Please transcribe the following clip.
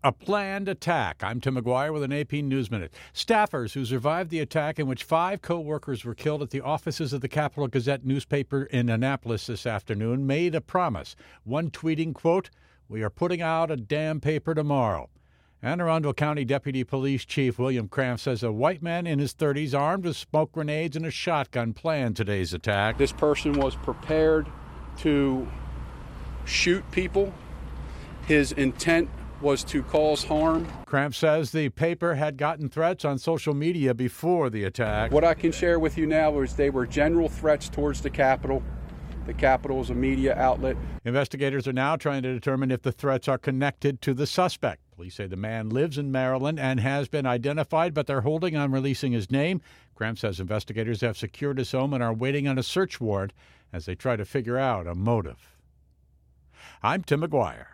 A planned attack. I'm Tim McGuire with an AP News Minute. Staffers who survived the attack in which 5 co-workers were killed at the offices of the Capital Gazette newspaper in Annapolis this afternoon made a promise. One tweeting, quote, "We are putting out a damn paper tomorrow." Anne Arundel County Deputy Police Chief William Cramp says a white man in his 30s armed with smoke grenades and a shotgun planned today's attack. This person was prepared to shoot people. His intent was to cause harm. Cramp says the paper had gotten threats on social media before the attack. What I can share with you now is they were general threats towards the Capitol. The Capitol is a media outlet. Investigators are now trying to determine if the threats are connected to the suspect. Police say the man lives in Maryland and has been identified, but they're holding on releasing his name. Cramp says investigators have secured his home and are waiting on a search warrant as they try to figure out a motive. I'm Tim McGuire.